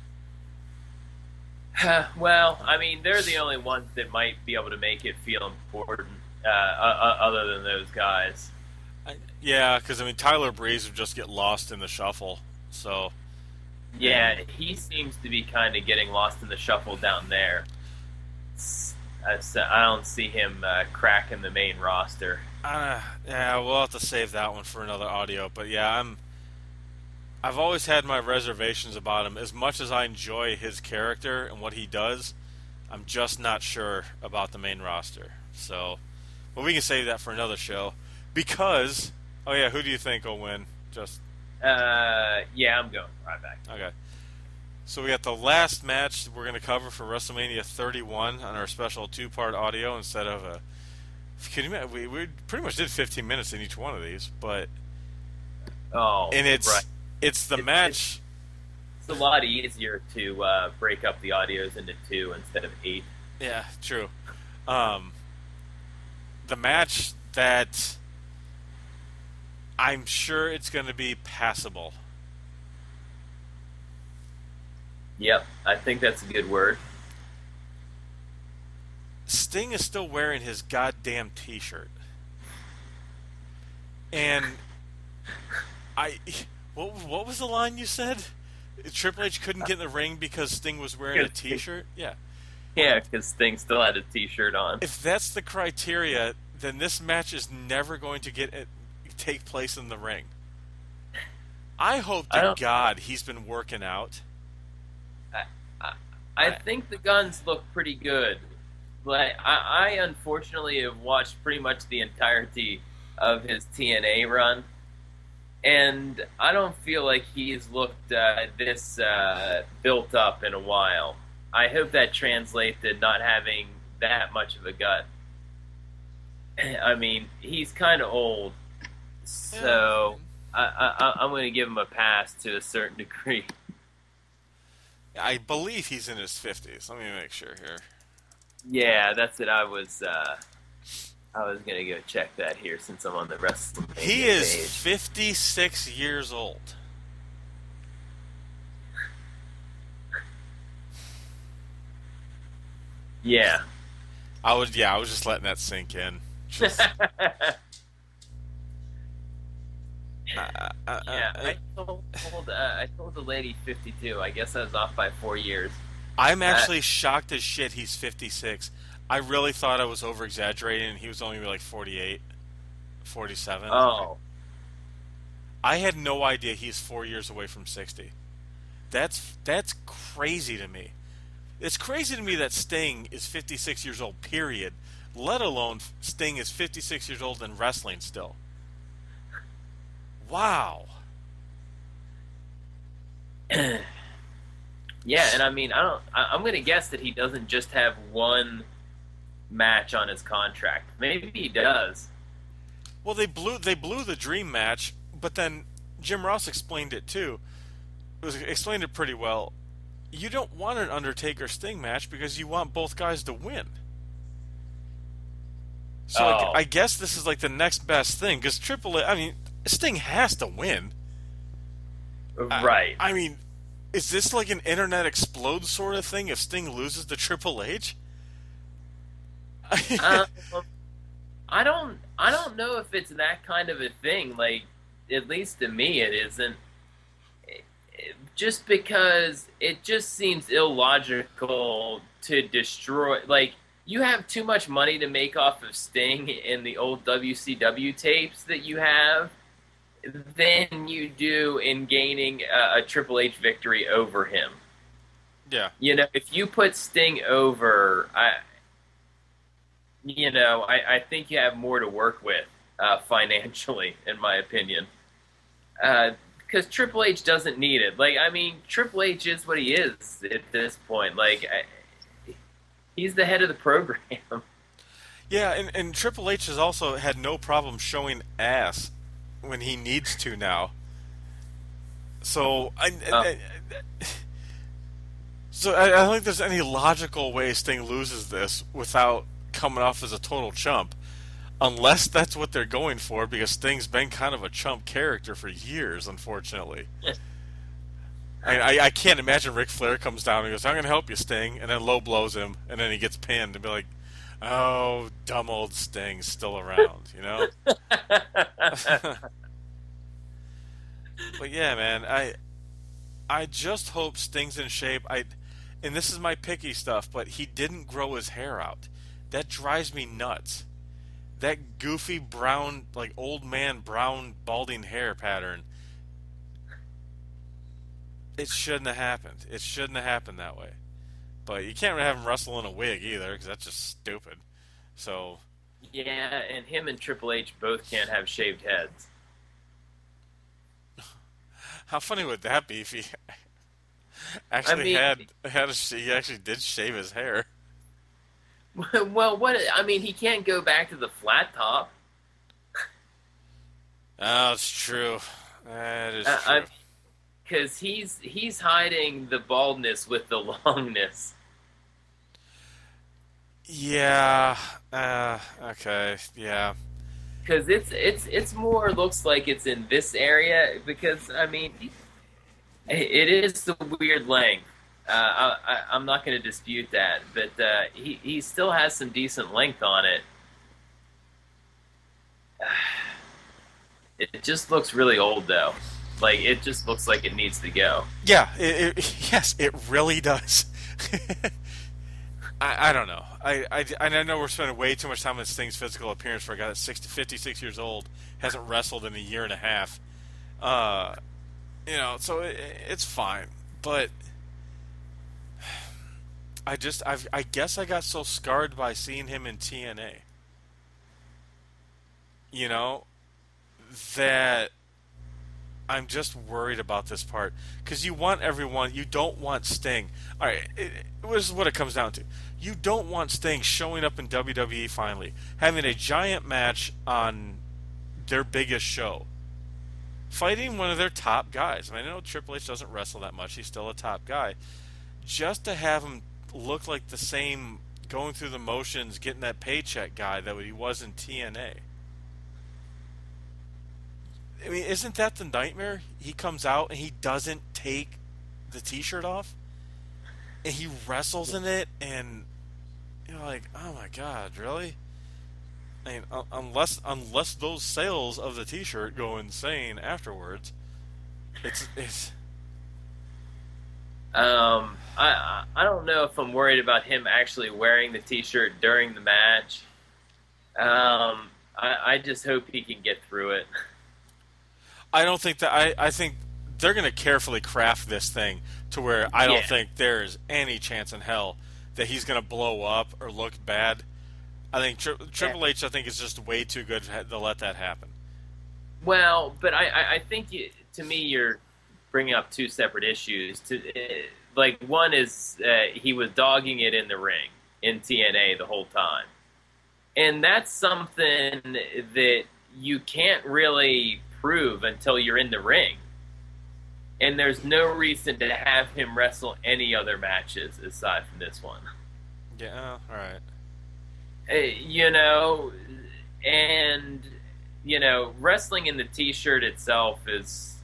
Well, I mean, they're the only ones that might be able to make it feel important, other than those guys. Yeah, because I mean Tyler Breeze would just get lost in the shuffle. So Yeah, he seems to be kind of getting lost in the shuffle down there. I don't see him cracking the main roster. yeah, we'll have to save that one for another audio. But yeah, I've always had my reservations about him. As much as I enjoy his character and what he does, I'm just not sure about the main roster. So, but we can save that for another show. Because, oh yeah, who do you think will win? Yeah, I'm going right back. Okay. So we got the last match we're going to cover for WrestleMania 31 on our special two-part audio instead of a. Can you imagine? We pretty much did 15 minutes in each one of these, but and right. it's the match. It's a lot easier to break up the audios into 2 instead of 8. Yeah, true. The match that I'm sure it's going to be passable. Yep, I think that's a good word. Sting is still wearing his goddamn T-shirt, and what was the line you said? Triple H couldn't get in the ring because Sting was wearing a T-shirt. Yeah, Yeah, because Sting still had a T-shirt on. if that's the criteria, then this match is never going to take place in the ring. I hope to God he's been working out. I think the guns look pretty good. Like I unfortunately have watched pretty much the entirety of his TNA run, and I don't feel like he's looked this built up in a while. I hope that translates to not having that much of a gut. I mean, he's kind of old, so I'm going to give him a pass to a certain degree. I believe he's in his 50s. Let me make sure here. Yeah, that's it. I was gonna go check that here since I'm on the WrestleMania He is page. 56 years old. Yeah. I was just letting that sink in. Just, Yeah, I told the lady 52. I guess I was off by 4 years. I'm actually shocked as shit he's 56. I really thought I was over-exaggerating and he was only like 48, 47. Oh, I had no idea he's 4 years away from 60. That's crazy to me. It's crazy to me that Sting is 56 years old, period, let alone Sting is 56 years old and wrestling still. Wow. yeah, and I mean, I'm going to guess that he doesn't just have one match on his contract. Maybe he does. Well, they blew the dream match, but then Jim Ross explained it too. Explained it pretty well. You don't want an Undertaker Sting match because you want both guys to win. So I guess this is like the next best thing because Sting has to win. Right. I mean, is this like an internet explode sort of thing if Sting loses to Triple H? I don't know if it's that kind of a thing. Like, at least to me, it isn't. Just because it just seems illogical to destroy. Like, you have too much money to make off of Sting in the old WCW tapes that you have than you do in gaining a Triple H victory over him. Yeah. You know, if you put Sting over, I think you have more to work with financially, in my opinion. Because Triple H doesn't need it. Like, I mean, Triple H is what he is at this point. Like, he's the head of the program. Yeah, and Triple H has also had no problem showing ass when he needs to now. So Uh, I don't think there's any logical way Sting loses this without coming off as a total chump, unless that's what they're going for. Because Sting's been kind of a chump character for years, unfortunately. I can't imagine Ric Flair comes down and goes, "I'm going to help you, Sting," and then low blows him, and then he gets pinned, and be like, "Oh, dumb old Sting's still around," you know? But yeah, man, I just hope Sting's in shape. And this is my picky stuff, but he didn't grow his hair out. That drives me nuts. That goofy brown, like old man brown balding hair pattern. It shouldn't have happened. It shouldn't have happened that way. But you can't have him wrestle in a wig either, because that's just stupid. So, yeah, and him and Triple H both can't have shaved heads. how funny would that be if he I actually mean, he actually did shave his hair? well, what? I mean, he can't go back to the flat top. Oh, it's true. That is true. Because he's hiding the baldness with the longness. Yeah. Okay. Yeah. Because it's more looks like it's in this area. Because I mean, it is the weird length. I'm not going to dispute that, but he still has some decent length on it. It just looks really old though. Like it just looks like it needs to go. Yeah. Yes, it really does. I don't know. I know we're spending way too much time on Sting's physical appearance for a guy that's 56 years old, hasn't wrestled in a year and a half. So it's fine. But I guess I got so scarred by seeing him in TNA. You know, that I'm just worried about this part because you want everyone. You don't want Sting. All right, this is what it comes down to. You don't want Sting showing up in WWE finally, having a giant match on their biggest show, fighting one of their top guys. I know Triple H doesn't wrestle that much; he's still a top guy. Just to have him look like the same, going through the motions, getting that paycheck guy that he was in TNA. I mean, isn't that the nightmare? He comes out and he doesn't take the T-shirt off, and he wrestles in it, and you're like, oh my God, really? I mean, unless those sales of the T-shirt go insane afterwards, it's. I don't know if I'm worried about him actually wearing the T-shirt during the match. I just hope he can get through it. I don't think that I think they're going to carefully craft this thing to where I don't think there's any chance in hell that he's going to blow up or look bad. I think Triple H, I think, is just way too good to let that happen. Well, but I think to me you're bringing up two separate issues. Like one is he was dogging it in the ring in TNA the whole time, and that's something that you can't really prove until you're in the ring. And there's no reason to have him wrestle any other matches aside from this one. Yeah, all right. Wrestling in the T-shirt itself is,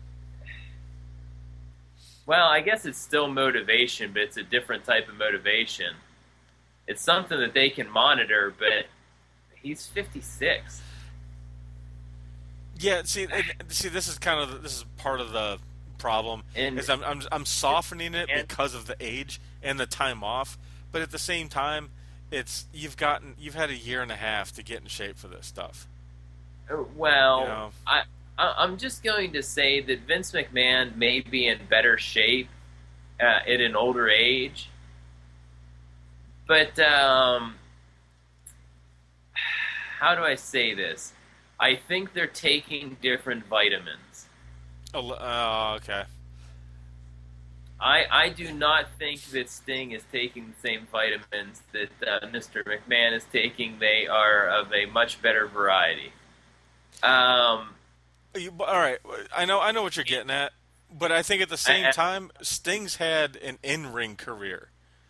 well, I guess it's still motivation, but it's a different type of motivation. It's something that they can monitor, but he's 56. Yeah, see, this is part of the problem. Is I'm softening it because of the age and the time off, but at the same time, you've had a year and a half to get in shape for this stuff. Well, I'm just going to say that Vince McMahon may be in better shape at an older age, but how do I say this? I think they're taking different vitamins. Oh, okay. I do not think that Sting is taking the same vitamins that Mr. McMahon is taking. They are of a much better variety. Um, All right, I know what you're getting at, but I think at the same time, Sting's had an in-ring career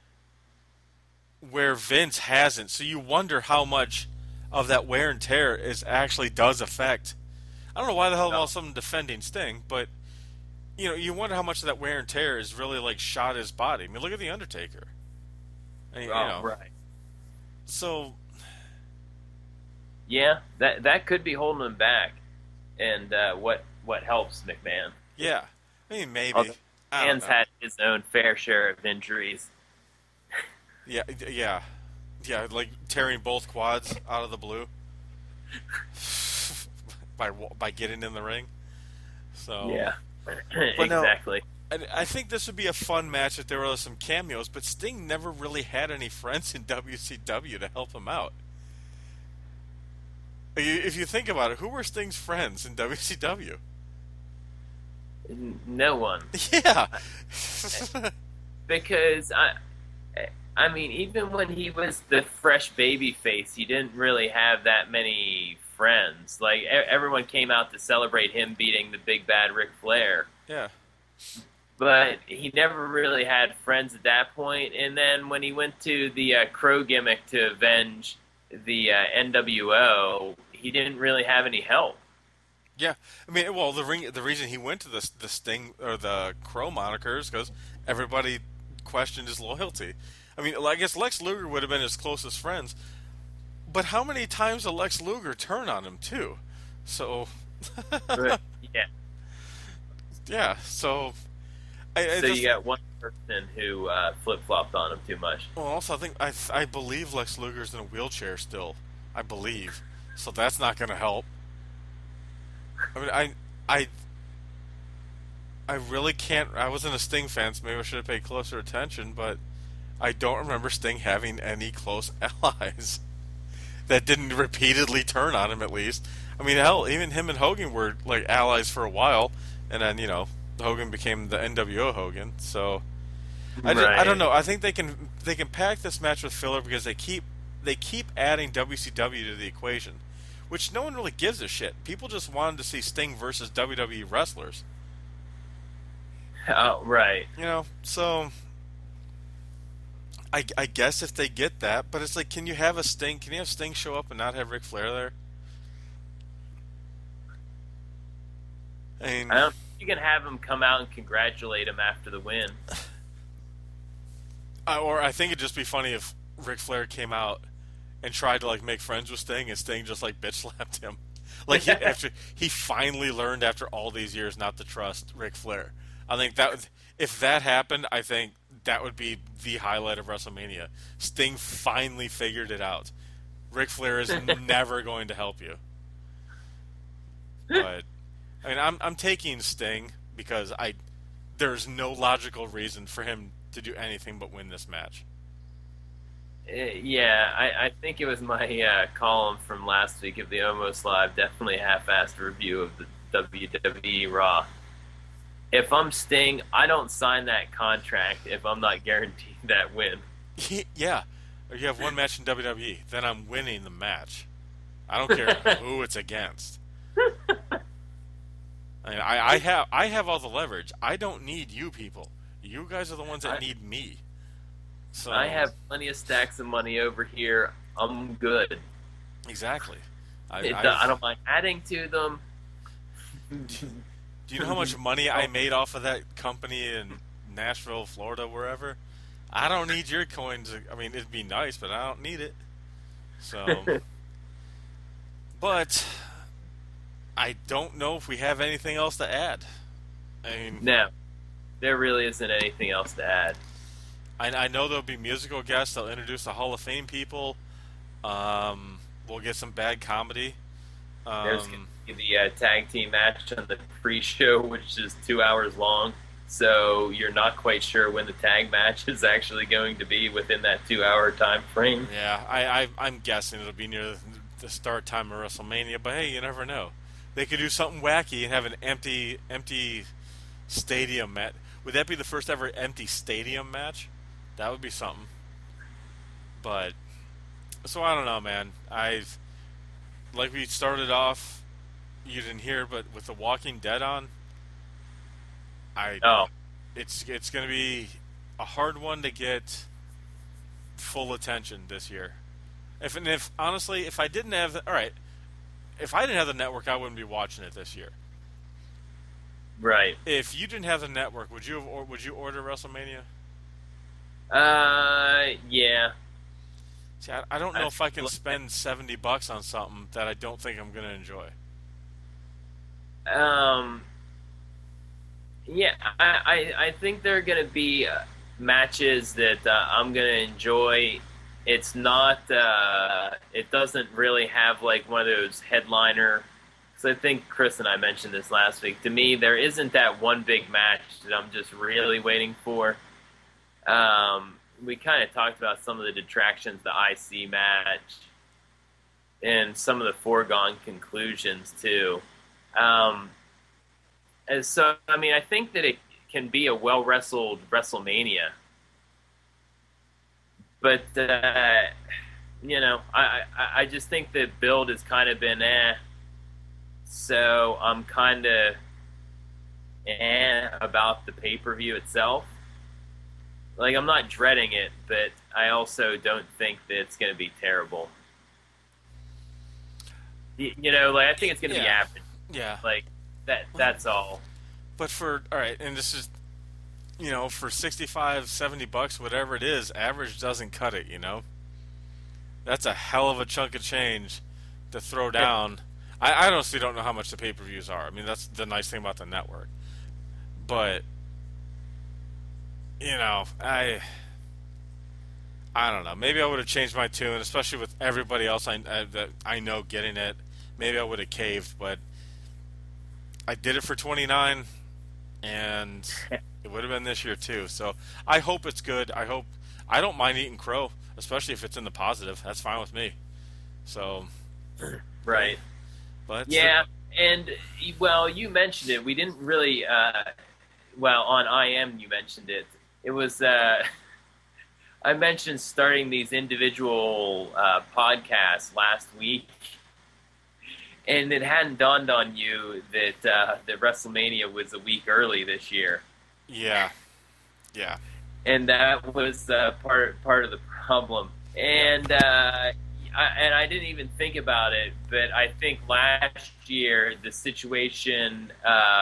where Vince hasn't. So you wonder how much of that wear and tear actually does affect. I don't know why the hell all of a sudden defending Sting, but you wonder how much of that wear and tear is really like shot his body. I mean, look at the Undertaker. And, right. So, yeah, that could be holding him back, and what helps McMahon? Yeah, I mean maybe. Man's had his own fair share of injuries. Yeah, like tearing both quads out of the blue by getting in the ring. So yeah, exactly. No, I think this would be a fun match if there were some cameos, but Sting never really had any friends in WCW to help him out. If you think about it, who were Sting's friends in WCW? No one. Yeah. Because I mean, even when he was the fresh baby face, he didn't really have that many friends. Like everyone came out to celebrate him beating the big bad Ric Flair. Yeah. But he never really had friends at that point. And then when he went to the Crow gimmick to avenge the NWO, he didn't really have any help. Yeah, I mean, well, the reason he went to the Sting or the Crow moniker is because everybody questioned his loyalty. I mean, I guess Lex Luger would have been his closest friends, but how many times did Lex Luger turn on him too? So, yeah, yeah. So, you got one person who flip flopped on him too much. Well, also, I believe Lex Luger's in a wheelchair still. I believe, so that's not going to help. I mean, I really can't. I wasn't a Sting fan, so maybe I should have paid closer attention. But I don't remember Sting having any close allies that didn't repeatedly turn on him. At least, I mean, hell, even him and Hogan were like allies for a while, and then Hogan became the NWO Hogan. So I don't know. I think they can pack this match with filler because they keep adding WCW to the equation, which no one really gives a shit. People just wanted to see Sting versus WWE wrestlers. Oh, right. So I guess if they get that, but it's like, can you have Sting show up and not have Ric Flair there? I mean, you can have him come out and congratulate him after the win. Or I think it'd just be funny if Ric Flair came out and tried to like make friends with Sting, and Sting just like bitch slapped him. Like after he finally learned after all these years not to trust Ric Flair. I think that if that happened, I think that would be the highlight of WrestleMania. Sting finally figured it out. Ric Flair is never going to help you. But I mean, I'm taking Sting because there's no logical reason for him to do anything but win this match. Yeah, I think it was my column from last week of the Almost Live, definitely a half-assed review of the WWE Raw. If I'm Sting, I don't sign that contract if I'm not guaranteed that win. Yeah, or you have one match in WWE, then I'm winning the match. I don't care who it's against. I mean, I have all the leverage. I don't need you people. You guys are the ones that need me. So I have plenty of stacks of money over here. I'm good. Exactly. I don't mind adding to them. Do you know how much money I made off of that company in Nashville, Florida, wherever? I don't need your coins. I mean, it'd be nice, but I don't need it. So, but I don't know if we have anything else to add. I mean, no, there really isn't anything else to add. I know there'll be musical guests. They'll introduce the Hall of Fame people. We'll get some bad comedy. There's going to be the tag team match on the pre-show, which is 2 hours long. So you're not quite sure when the tag match is actually going to be within that 2 hour time frame. Yeah, I'm guessing it'll be near the start time of WrestleMania. But hey, you never know. They could do something wacky and have an empty stadium match. would that be the first ever empty stadium match? That would be something. But so I don't know, man. I've like we started off. You didn't hear, but with The Walking Dead on, I Oh, it's going to be a hard one to get full attention this year. If honestly, if I didn't have all right, if I didn't have the network, I wouldn't be watching it this year. right. If you didn't have the network, would you order WrestleMania? Yeah. See, I don't know if I can spend $70 on something that I don't think I'm going to enjoy. Um, yeah, I think there are going to be matches that I'm going to enjoy. It's not, it doesn't really have like one of those headliner. Because I think Chris and I mentioned this last week. To me, there isn't that one big match that I'm just really waiting for. We kind of talked about some of the detractions, the IC match, and some of the foregone conclusions too. And so, I mean, I think that it can be a well-wrestled WrestleMania. But, I just think the build has kind of been So I'm kind of about the pay-per-view itself. Like, I'm not dreading it, but I also don't think that it's going to be terrible. I think it's going to be average. Yeah. Like, that's all. But all right, and this is, for $65, $70, whatever it is, average doesn't cut it, That's a hell of a chunk of change to throw down. I honestly don't know how much the pay-per-views are. I mean, that's the nice thing about the network. But, I don't know. Maybe I would have changed my tune, especially with everybody else that I know getting it. Maybe I would have caved, but I did it for 29, and it would have been this year too. So I hope it's good. I don't mind eating crow, especially if it's in the positive. That's fine with me. So, right. But yeah, and well, you mentioned it. We didn't really. On IM you mentioned it. It was. I mentioned starting these individual podcasts last week. And it hadn't dawned on you that WrestleMania was a week early this year. Yeah. And that was part of the problem. And I didn't even think about it, but I think last year the situation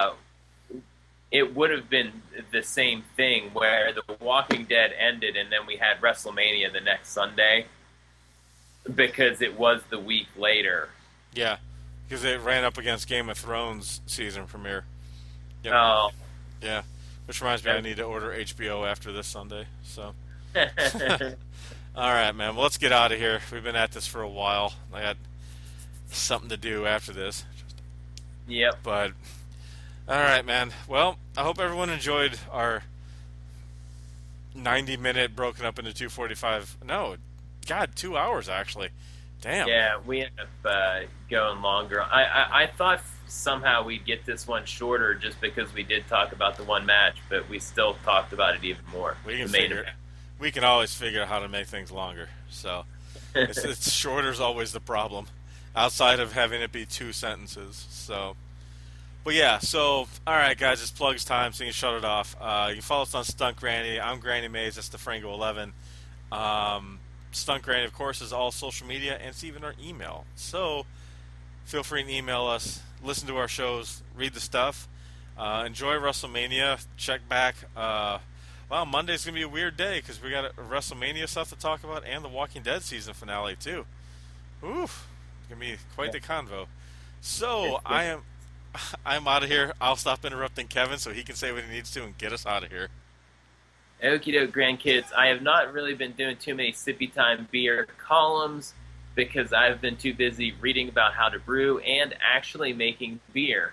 it would have been the same thing where The Walking Dead ended and then we had WrestleMania the next Sunday because it was the week later. Yeah. Because it ran up against Game of Thrones season premiere. Yep. Oh. Yeah. Which reminds me, I need to order HBO after this Sunday. So. All right, man. Well, let's get out of here. We've been at this for a while. I got something to do after this. Yep. But, all right, man. Well, I hope everyone enjoyed our 90-minute broken up into 245. No, God, 2 hours, actually. Damn. Yeah, we ended up going longer. I thought somehow we'd get this one shorter just because we did talk about the one match, but we still talked about it even more. We can always figure out how to make things longer. So it's shorter is always the problem, outside of having it be 2 sentences. So, but yeah. So all right, guys, it's plugs time, so you can shut it off. You can follow us on Stunt Granny. I'm Granny Mays. That's the Frango 11. Stunt Granny, of course, is all social media, and it's even our email. So feel free to email us, listen to our shows, read the stuff. Enjoy WrestleMania. Check back. Monday's going to be a weird day because we got WrestleMania stuff to talk about and the Walking Dead season finale, too. Oof. It's going to be quite the convo. So I'm out of here. I'll stop interrupting Kevin so he can say what he needs to and get us out of here. Okie doke, grandkids. I have not really been doing too many Sippy Time beer columns because I've been too busy reading about how to brew and actually making beer.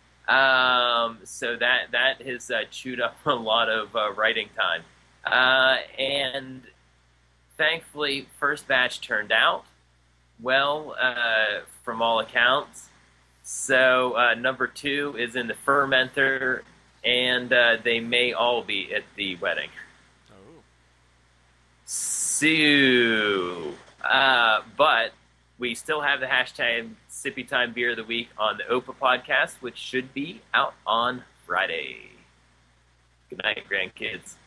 So that has chewed up a lot of writing time. And thankfully, first batch turned out well from all accounts. So number 2 is in the fermenter. and they may all be at the wedding. Oh. So, but we still have the hashtag Sippy Time Beer of the Week on the OPA podcast, which should be out on Friday. Good night, grandkids.